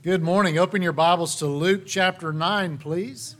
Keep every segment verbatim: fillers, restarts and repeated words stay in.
Good morning. Open your Bibles to Luke chapter nine, please.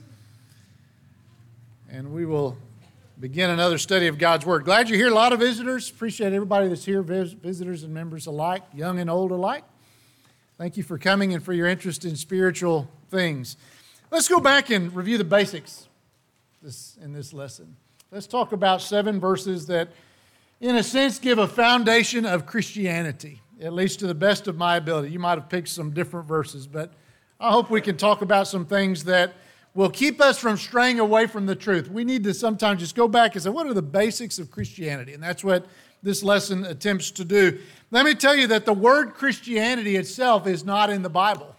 And we will begin another study of God's Word. Glad you're here. A lot of visitors. Appreciate everybody that's here, vis- visitors and members alike, young and old alike. Thank you for coming and for your interest in spiritual things. Let's go back and review the basics this, in this lesson. Let's talk about seven verses that, in a sense, give a foundation of Christianity, at least to the best of my ability. You might have picked some different verses, but I hope we can talk about some things that will keep us from straying away from the truth. We need to sometimes just go back and say, what are the basics of Christianity? And that's what this lesson attempts to do. Let me tell you that the word Christianity itself is not in the Bible,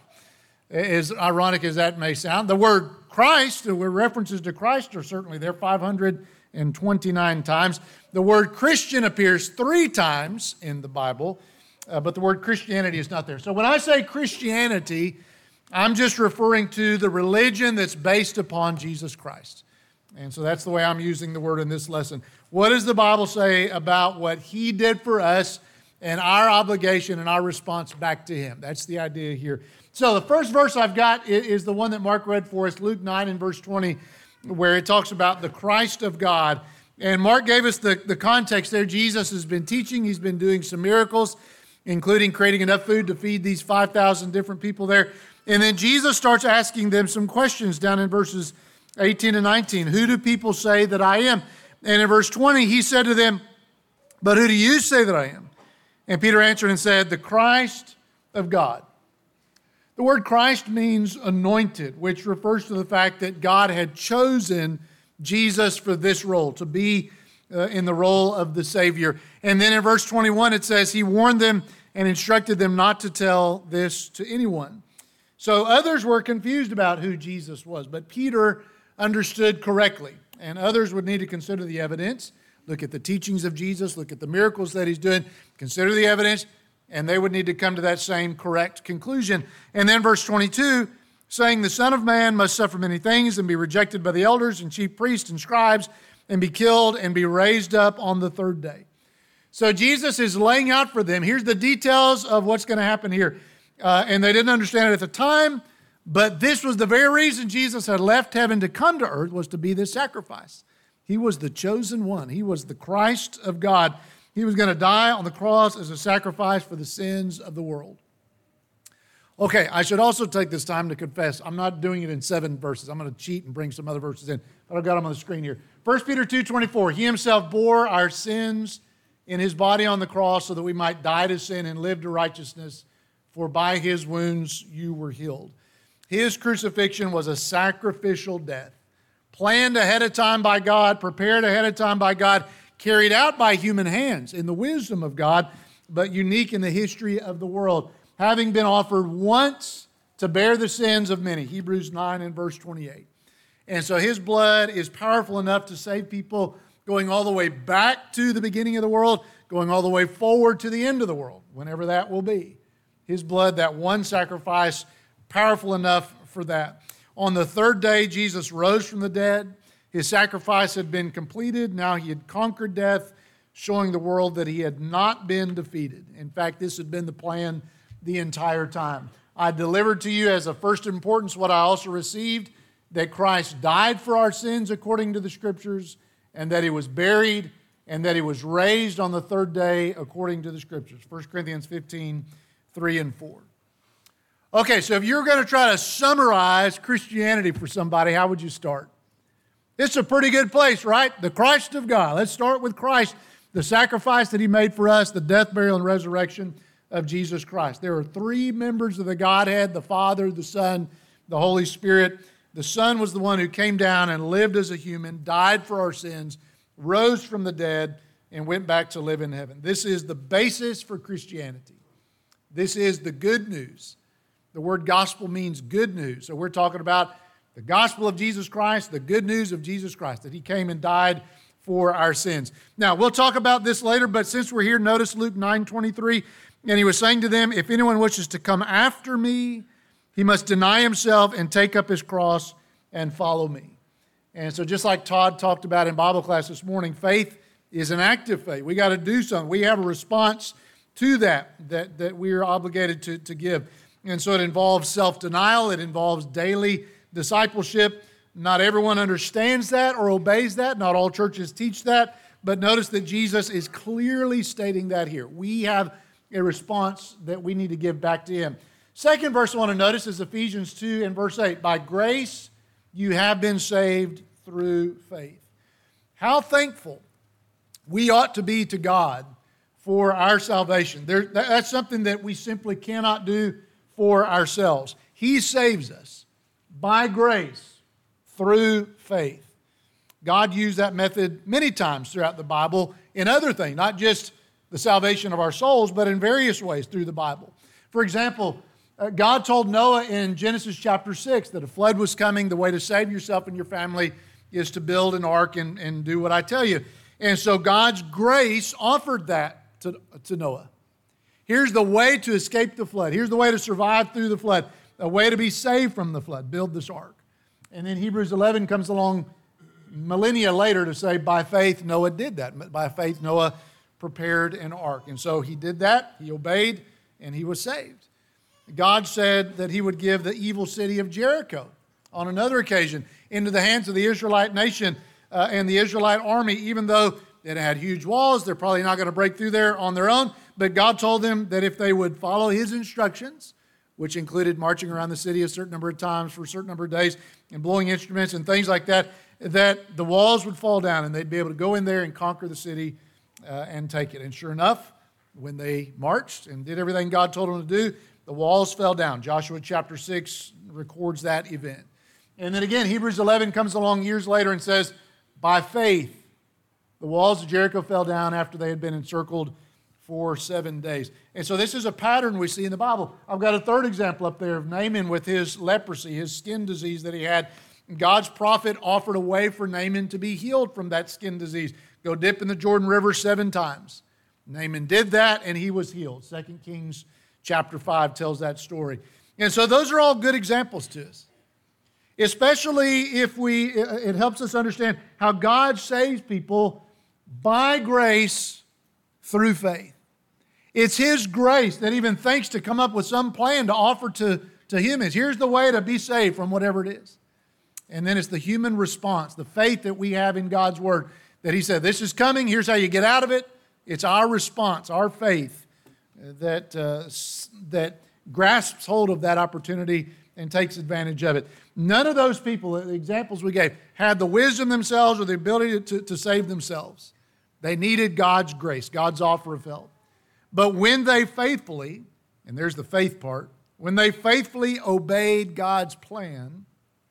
as ironic as that may sound. The word Christ, the references to Christ are certainly there, five hundred twenty-nine times. The word Christian appears three times in the Bible, Uh, but the word Christianity is not there. So when I say Christianity, I'm just referring to the religion that's based upon Jesus Christ. And so that's the way I'm using the word in this lesson. What does the Bible say about what He did for us and our obligation and our response back to Him? That's the idea here. So the first verse I've got is the one that Mark read for us, Luke nine and verse twenty, where it talks about the Christ of God. And Mark gave us the, the context there. Jesus has been teaching. He's been doing some miracles, including creating enough food to feed these five thousand different people there. And then Jesus starts asking them some questions down in verses eighteen and nineteen. Who do people say that I am? And in verse twenty, He said to them, but who do you say that I am? And Peter answered and said, the Christ of God. The word Christ means anointed, which refers to the fact that God had chosen Jesus for this role, to be Uh, in the role of the Savior. And then in verse twenty-one, it says, He warned them and instructed them not to tell this to anyone. So others were confused about who Jesus was, but Peter understood correctly. And others would need to consider the evidence, look at the teachings of Jesus, look at the miracles that He's doing, consider the evidence, and they would need to come to that same correct conclusion. And then verse twenty-two, saying, the Son of Man must suffer many things and be rejected by the elders and chief priests and scribes, and be killed and be raised up on the third day. So Jesus is laying out for them, here's the details of what's going to happen here. Uh, and they didn't understand it at the time, but this was the very reason Jesus had left heaven to come to earth, was to be this sacrifice. He was the chosen one. He was the Christ of God. He was going to die on the cross as a sacrifice for the sins of the world. Okay, I should also take this time to confess, I'm not doing it in seven verses. I'm going to cheat and bring some other verses in, but I've got them on the screen here. First Peter two twenty-four, He Himself bore our sins in His body on the cross so that we might die to sin and live to righteousness, for by His wounds you were healed. His crucifixion was a sacrificial death, planned ahead of time by God, prepared ahead of time by God, carried out by human hands in the wisdom of God, but unique in the history of the world, having been offered once to bear the sins of many, Hebrews nine and verse twenty-eight. And so His blood is powerful enough to save people going all the way back to the beginning of the world, going all the way forward to the end of the world, whenever that will be. His blood, that one sacrifice, powerful enough for that. On the third day, Jesus rose from the dead. His sacrifice had been completed. Now He had conquered death, showing the world that He had not been defeated. In fact, this had been the plan the entire time. I delivered to you as of first importance what I also received, that Christ died for our sins according to the Scriptures, and that He was buried, and that He was raised on the third day according to the Scriptures. First Corinthians fifteen, three and four. Okay, so if you're going to try to summarize Christianity for somebody, how would you start? It's a pretty good place, right? The Christ of God. Let's start with Christ, the sacrifice that He made for us, the death, burial, and resurrection of Jesus Christ. There are three members of the Godhead, the Father, the Son, the Holy Spirit. The Son was the one who came down and lived as a human, died for our sins, rose from the dead, and went back to live in heaven. This is the basis for Christianity. This is the good news. The word gospel means good news. So we're talking about the gospel of Jesus Christ, the good news of Jesus Christ, that He came and died for our sins. Now, we'll talk about this later, but since we're here, notice Luke nine twenty-three. And He was saying to them, if anyone wishes to come after me, he must deny himself and take up his cross and follow me. And so just like Todd talked about in Bible class this morning, faith is an active faith. We got to do something. We have a response to that, that, that we are obligated to, to give. And so it involves self-denial. It involves daily discipleship. Not everyone understands that or obeys that. Not all churches teach that. But notice that Jesus is clearly stating that here. We have a response that we need to give back to him. Second verse I want to notice is Ephesians two and verse eight. By grace you have been saved through faith. How thankful we ought to be to God for our salvation. There, that's something that we simply cannot do for ourselves. He saves us by grace through faith. God used that method many times throughout the Bible in other things, not just the salvation of our souls, but in various ways through the Bible. For example, uh, God told Noah in Genesis chapter six that a flood was coming. The way to save yourself and your family is to build an ark and, and do what I tell you. And so God's grace offered that to, to Noah. Here's the way to escape the flood. Here's the way to survive through the flood. A way to be saved from the flood. Build this ark. And then Hebrews eleven comes along millennia later to say, by faith, Noah did that. By faith, Noah prepared an ark. And so he did that. He obeyed, and he was saved. God said that he would give the evil city of Jericho on another occasion into the hands of the Israelite nation uh, and the Israelite army, even though it had huge walls. They're probably not going to break through there on their own. But God told them that if they would follow his instructions, which included marching around the city a certain number of times for a certain number of days and blowing instruments and things like that, that the walls would fall down and they'd be able to go in there and conquer the city uh, and take it. And sure enough, when they marched and did everything God told them to do, the walls fell down. Joshua chapter six records that event. And then again, Hebrews eleven comes along years later and says, by faith, the walls of Jericho fell down after they had been encircled for seven days. And so this is a pattern we see in the Bible. I've got a third example up there of Naaman with his leprosy, his skin disease that he had. God's prophet offered a way for Naaman to be healed from that skin disease. Go dip in the Jordan River seven times. Naaman did that and he was healed. Second Kings chapter five tells that story. And so those are all good examples to us. Especially if we, it helps us understand how God saves people by grace through faith. It's his grace that even thinks to come up with some plan to offer to, to humans. Here's the way to be saved from whatever it is. And then it's the human response, the faith that we have in God's word, that he said, this is coming, here's how you get out of it. It's our response, our faith that, uh, that grasps hold of that opportunity and takes advantage of it. None of those people, the examples we gave, had the wisdom themselves or the ability to, to save themselves. They needed God's grace, God's offer of help. But when they faithfully, and there's the faith part, when they faithfully obeyed God's plan,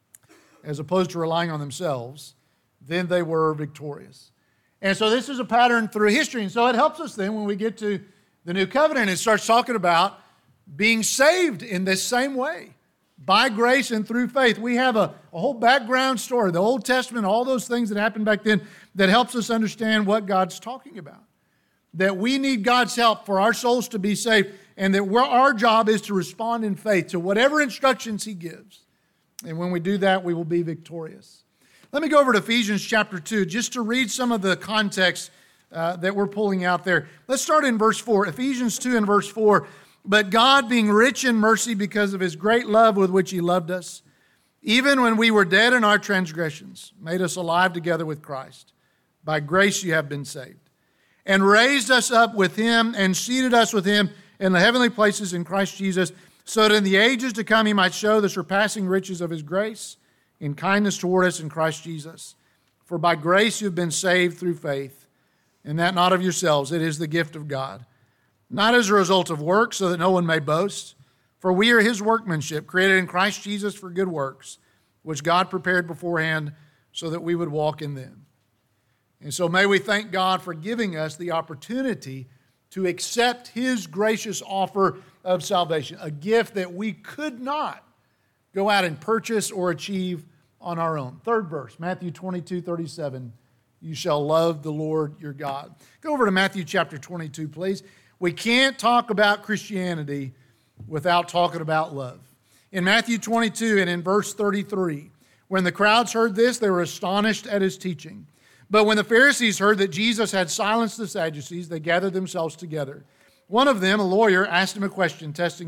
as opposed to relying on themselves, then they were victorious. And so this is a pattern through history. And so it helps us then when we get to the New Covenant and starts talking about being saved in this same way, by grace and through faith. We have a, a whole background story, the Old Testament, all those things that happened back then that helps us understand what God's talking about. That we need God's help for our souls to be saved, and that we're, our job is to respond in faith to whatever instructions he gives. And when we do that, we will be victorious. Let me go over to Ephesians chapter two, just to read some of the context uh, that we're pulling out there. Let's start in verse four. Ephesians two and verse four. But God, being rich in mercy because of his great love with which he loved us, even when we were dead in our transgressions, made us alive together with Christ. By grace you have been saved. And raised us up with him and seated us with him in the heavenly places in Christ Jesus, so that in the ages to come he might show the surpassing riches of his grace in kindness toward us in Christ Jesus. For by grace you have been saved through faith, and that not of yourselves, it is the gift of God. Not as a result of works, so that no one may boast. For we are his workmanship, created in Christ Jesus for good works, which God prepared beforehand so that we would walk in them. And so may we thank God for giving us the opportunity to accept his gracious offer of salvation, a gift that we could not go out and purchase or achieve on our own. Third verse, Matthew twenty-two, thirty-seven. You shall love the Lord your God. Go over to Matthew chapter twenty-two, please. We can't talk about Christianity without talking about love. In Matthew twenty-two and in verse thirty-three, when the crowds heard this, they were astonished at his teaching. But when the Pharisees heard that Jesus had silenced the Sadducees, they gathered themselves together. One of them, a lawyer, asked him a question, testing him,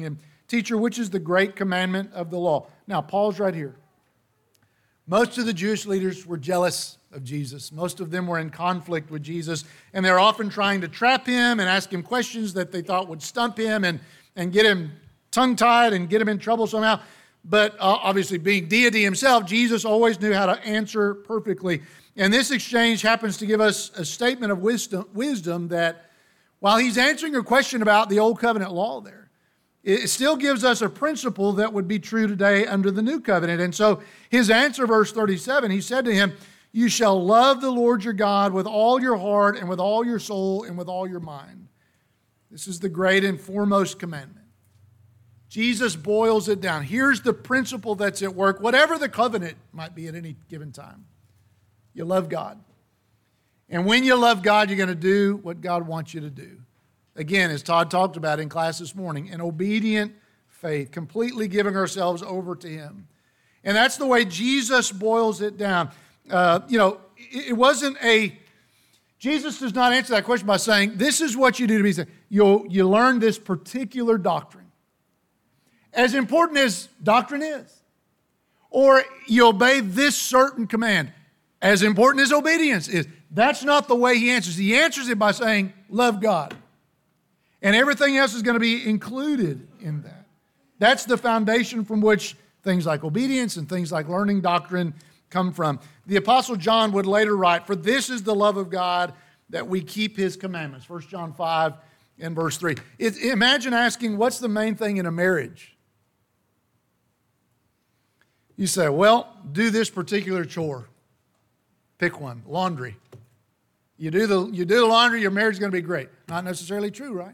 Teacher, which is the great commandment of the law? Now, pause right here. Most of the Jewish leaders were jealous of Jesus. Most of them were in conflict with Jesus, and they're often trying to trap him and ask him questions that they thought would stump him and, and get him tongue-tied and get him in trouble somehow. But uh, obviously, being deity himself, Jesus always knew how to answer perfectly. And this exchange happens to give us a statement of wisdom, wisdom that while he's answering a question about the Old Covenant law there, it still gives us a principle that would be true today under the New Covenant. And so his answer, verse thirty-seven, he said to him, you shall love the Lord your God with all your heart and with all your soul and with all your mind. This is the great and foremost commandment. Jesus boils it down. Here's the principle that's at work, whatever the covenant might be at any given time. You love God. And when you love God, you're going to do what God wants you to do. Again, as Todd talked about in class this morning, an obedient faith, completely giving ourselves over to him. And that's the way Jesus boils it down. Uh, you know, it, it wasn't a, Jesus does not answer that question by saying, this is what you do to be saved. You'll, you learn this particular doctrine. As important as doctrine is. Or you obey this certain command. As important as obedience is. That's not the way he answers. He answers it by saying, love God. And everything else is going to be included in that. That's the foundation from which things like obedience and things like learning doctrine come from. The Apostle John would later write, for this is the love of God, that we keep his commandments. First John five and verse three. It, imagine asking, what's the main thing in a marriage? You say, well, do this particular chore. Pick one, laundry. You do the, you do the laundry, your marriage is going to be great. Not necessarily true, right?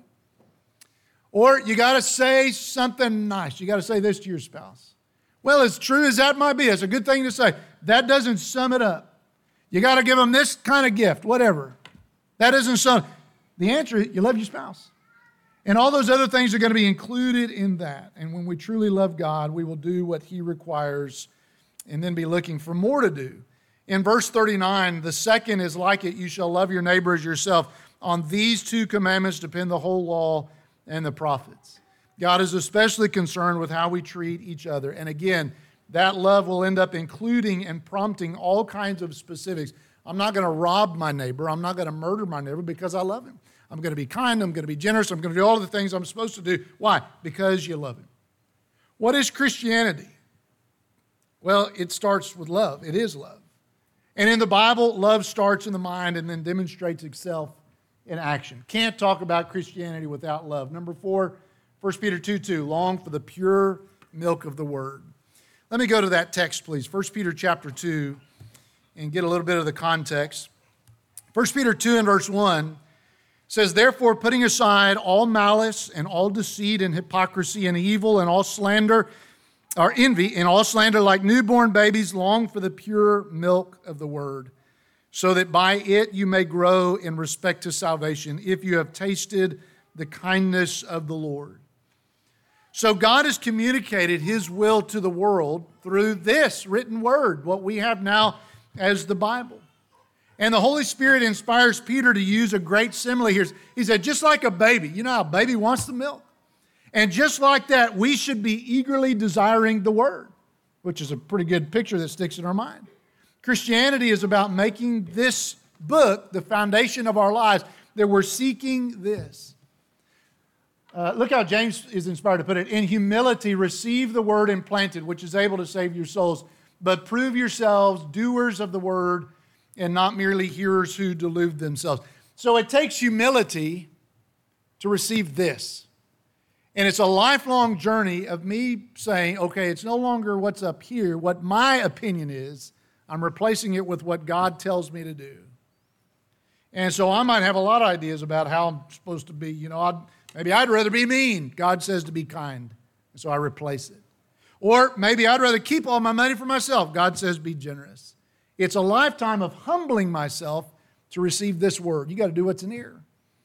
Or you got to say something nice. You got to say this to your spouse. Well, as true as that might be, it's a good thing to say. That doesn't sum it up. You got to give them this kind of gift, whatever. That doesn't sum. The answer is you love your spouse. And all those other things are going to be included in that. And when we truly love God, we will do what he requires and then be looking for more to do. In verse thirty-nine, the second is like it, you shall love your neighbor as yourself. On these two commandments depend the whole law and the prophets. God is especially concerned with how we treat each other. And again, that love will end up including and prompting all kinds of specifics. I'm not going to rob my neighbor. I'm not going to murder my neighbor because I love him. I'm going to be kind. I'm going to be generous. I'm going to do all the things I'm supposed to do. Why? Because you love him. What is Christianity? Well, it starts with love. It is love. And in the Bible, love starts in the mind and then demonstrates itself in action. Can't talk about Christianity without love. Number four, First Peter two two, long for the pure milk of the word. Let me go to that text, please. First Peter chapter two, and get a little bit of the context. First Peter two and verse one says, therefore, putting aside all malice and all deceit and hypocrisy and evil and all slander, or envy and all slander, like newborn babies, long for the pure milk of the word, so that by it you may grow in respect to salvation, if you have tasted the kindness of the Lord. So God has communicated his will to the world through this written word, what we have now as the Bible. And the Holy Spirit inspires Peter to use a great simile here. He said, just like a baby, you know how a baby wants the milk? And just like that, we should be eagerly desiring the word, which is a pretty good picture that sticks in our mind. Christianity is about making this book the foundation of our lives, that we're seeking this. Uh, look how James is inspired to put it. In humility, receive the word implanted, which is able to save your souls. But prove yourselves doers of the word and not merely hearers who delude themselves. So it takes humility to receive this. And it's a lifelong journey of me saying, okay, it's no longer what's up here, what my opinion is. I'm replacing it with what God tells me to do. And so I might have a lot of ideas about how I'm supposed to be. You know, I'd, maybe I'd rather be mean. God says to be kind. And so I replace it. Or maybe I'd rather keep all my money for myself. God says be generous. It's a lifetime of humbling myself to receive this word. You got to do what's in here.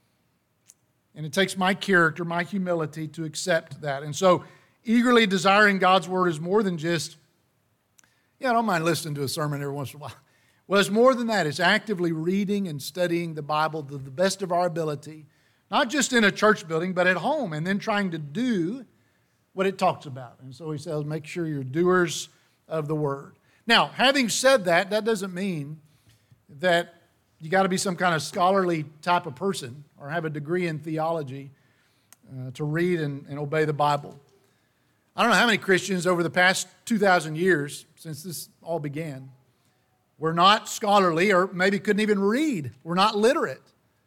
And it takes my character, my humility to accept that. And so eagerly desiring God's word is more than just, yeah, I don't mind listening to a sermon every once in a while. Well, it's more than that. It's actively reading and studying the Bible to the best of our ability, not just in a church building, but at home, and then trying to do what it talks about. And so he says, make sure you're doers of the word. Now, having said that, that doesn't mean that you got to be some kind of scholarly type of person or have a degree in theology uh, to read and, and obey the Bible. I don't know how many Christians over the past two thousand years, since this all began, were not scholarly or maybe couldn't even read, were not literate,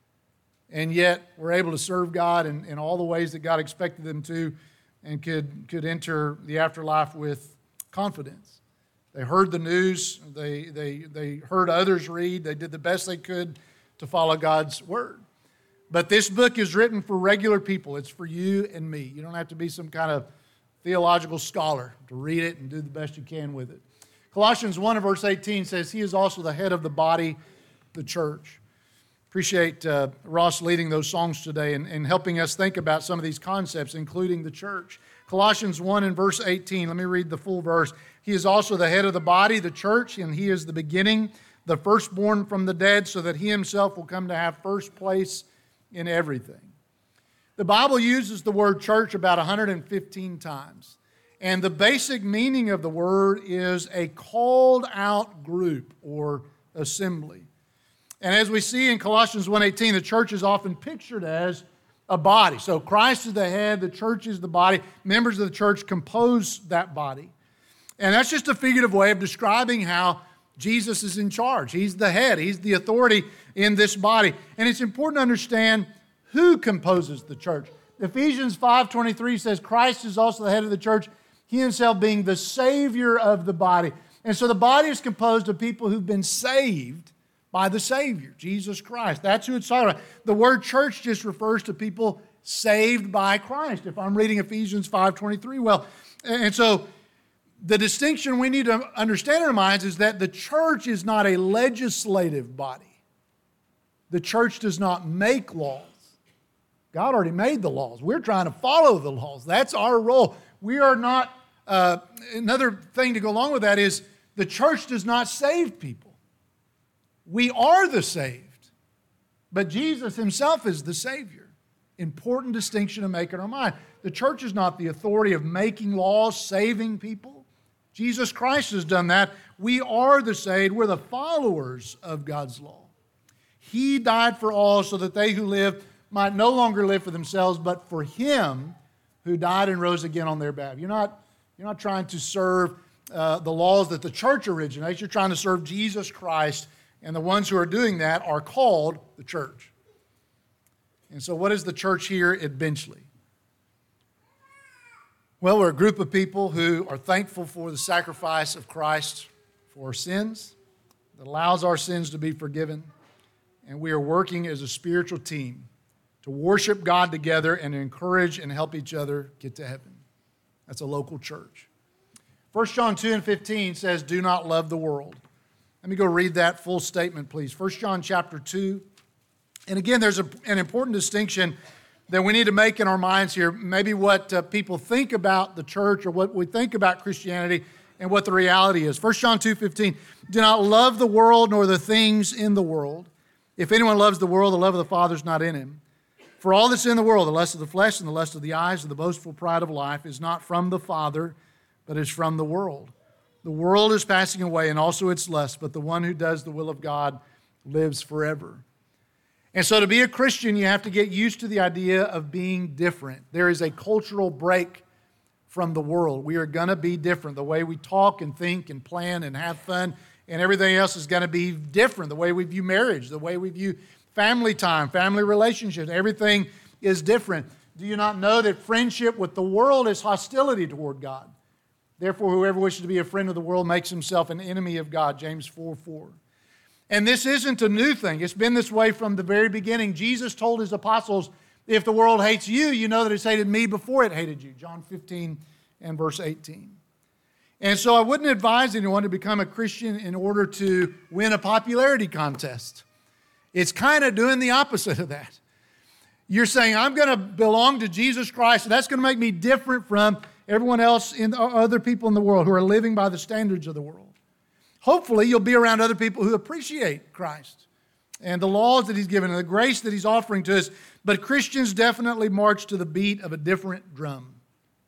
and yet were able to serve God in, in all the ways that God expected them to and could, could enter the afterlife with confidence. They heard the news, they, they, they heard others read, they did the best they could to follow God's word. But this book is written for regular people. It's for you and me. You don't have to be some kind of theological scholar to read it and do the best you can with it. Colossians one and verse eighteen says, he is also the head of the body, the church. Appreciate uh, Ross leading those songs today and, and helping us think about some of these concepts, including the church. Colossians one and verse eighteen, let me read the full verse. He is also the head of the body, the church, and he is the beginning, the firstborn from the dead, so that he himself will come to have first place in everything. The Bible uses the word church about one hundred fifteen times. And the basic meaning of the word is a called out group or assembly. And as we see in Colossians one eighteen, the church is often pictured as a body. So Christ is the head, the church is the body. Members of the church compose that body. And that's just a figurative way of describing how Jesus is in charge. He's the head. He's the authority in this body. And it's important to understand who composes the church. Ephesians five twenty-three says Christ is also the head of the church, he himself being the Savior of the body. And so the body is composed of people who've been saved by the Savior, Jesus Christ. That's who it's talking about. The word church just refers to people saved by Christ, if I'm reading Ephesians five twenty-three well. And so the distinction we need to understand in our minds is that the church is not a legislative body. The church does not make laws. God already made the laws. We're trying to follow the laws. That's our role. We are not, uh, another thing to go along with that is the church does not save people. We are the saved. But Jesus himself is the Savior. Important distinction to make in our mind. The church is not the authority of making laws, saving people. Jesus Christ has done that. We are the saved. We're the followers of God's law. He died for all so that they who live might no longer live for themselves, but for him who died and rose again on their behalf. You're not, you're not trying to serve uh, the laws that the church originates. You're trying to serve Jesus Christ, and the ones who are doing that are called the church. And so what is the church here at Benchley? Well, we're a group of people who are thankful for the sacrifice of Christ for our sins, that allows our sins to be forgiven, and we are working as a spiritual team to worship God together and encourage and help each other get to heaven. That's a local church. First John two and fifteen says, do not love the world. Let me go read that full statement, please. First John chapter two. And again, there's a, an important distinction that we need to make in our minds here. Maybe what uh, people think about the church or what we think about Christianity and what the reality is. First John two fifteen, do not love the world nor the things in the world. If anyone loves the world, the love of the Father is not in him. For all that's in the world, the lust of the flesh and the lust of the eyes and the boastful pride of life is not from the Father, but is from the world. The world is passing away and also its lust, but the one who does the will of God lives forever. And so to be a Christian, you have to get used to the idea of being different. There is a cultural break from the world. We are going to be different. The way we talk and think and plan and have fun and everything else is going to be different. The way we view marriage, the way we view family time, family relationships, everything is different. Do you not know that friendship with the world is hostility toward God? Therefore, whoever wishes to be a friend of the world makes himself an enemy of God, James four four. And this isn't a new thing. It's been this way from the very beginning. Jesus told his apostles, if the world hates you, you know that it's hated me before it hated you, John fifteen and verse eighteen. And so I wouldn't advise anyone to become a Christian in order to win a popularity contest. It's kind of doing the opposite of that. You're saying, I'm going to belong to Jesus Christ, and that's going to make me different from everyone else, in other people in the world who are living by the standards of the world. Hopefully, you'll be around other people who appreciate Christ and the laws that he's given and the grace that he's offering to us. But Christians definitely march to the beat of a different drum.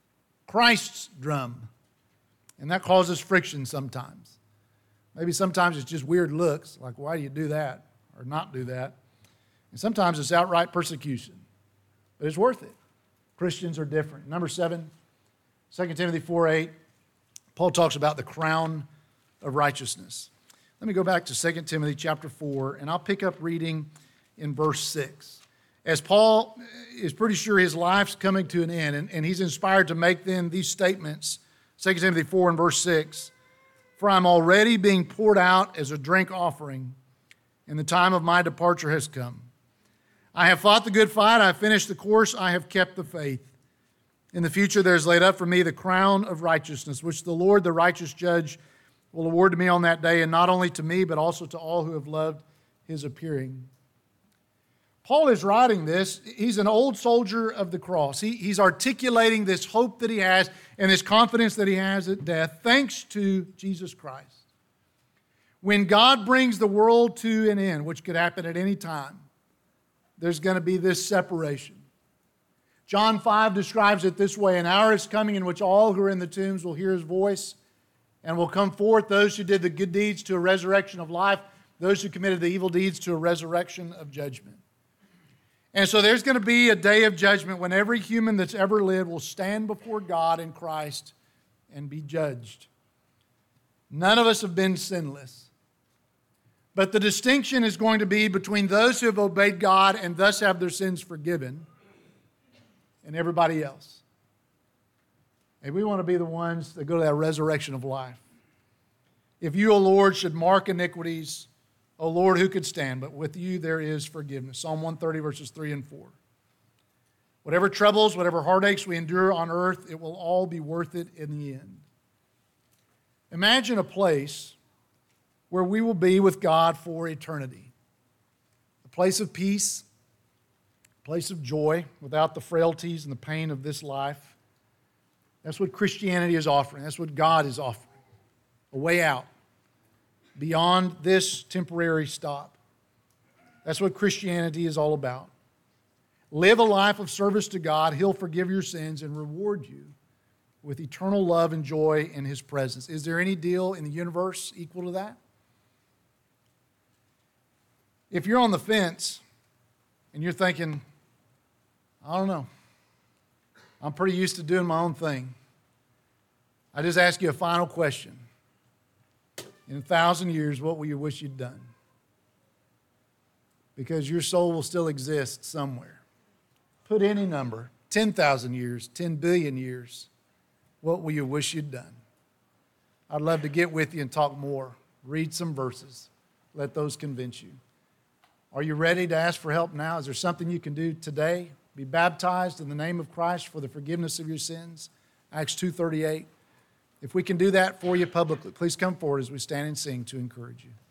Christ's drum. And that causes friction sometimes. Maybe sometimes it's just weird looks, like why do you do that or not do that? And sometimes it's outright persecution. But it's worth it. Christians are different. Number seven, Second Timothy four eight, Paul talks about the crown of righteousness. Let me go back to Second Timothy chapter four, and I'll pick up reading in verse six. As Paul is pretty sure his life's coming to an end, and, and he's inspired to make then these statements, Second Timothy four and verse six, "For I'm already being poured out as a drink offering, and the time of my departure has come. I have fought the good fight, I have finished the course, I have kept the faith. In the future there is laid up for me the crown of righteousness, which the Lord, the righteous judge, will award to me on that day, and not only to me, but also to all who have loved his appearing." Paul is writing this. He's an old soldier of the cross. He, he's articulating this hope that he has and this confidence that he has at death, thanks to Jesus Christ. When God brings the world to an end, which could happen at any time, there's going to be this separation. John five describes it this way: "An hour is coming in which all who are in the tombs will hear his voice, and will come forth, those who did the good deeds to a resurrection of life, those who committed the evil deeds to a resurrection of judgment." And so there's going to be a day of judgment when every human that's ever lived will stand before God in Christ and be judged. None of us have been sinless. But the distinction is going to be between those who have obeyed God and thus have their sins forgiven and everybody else. And we want to be the ones that go to that resurrection of life. "If you, O Lord, should mark iniquities, O Lord, who could stand? But with you there is forgiveness." Psalm one thirty, verses three and four. Whatever troubles, whatever heartaches we endure on earth, it will all be worth it in the end. Imagine a place where we will be with God for eternity. A place of peace, a place of joy without the frailties and the pain of this life. That's what Christianity is offering. That's what God is offering. A way out beyond this temporary stop. That's what Christianity is all about. Live a life of service to God. He'll forgive your sins and reward you with eternal love and joy in His presence. Is there any deal in the universe equal to that? If you're on the fence and you're thinking, I don't know, I'm pretty used to doing my own thing, I just ask you a final question. In a thousand years, what will you wish you'd done? Because your soul will still exist somewhere. Put any number, ten thousand years, ten billion years, what will you wish you'd done? I'd love to get with you and talk more. Read some verses. Let those convince you. Are you ready to ask for help now? Is there something you can do today? Be baptized in the name of Christ for the forgiveness of your sins. Acts two thirty-eight. If we can do that for you publicly, please come forward as we stand and sing to encourage you.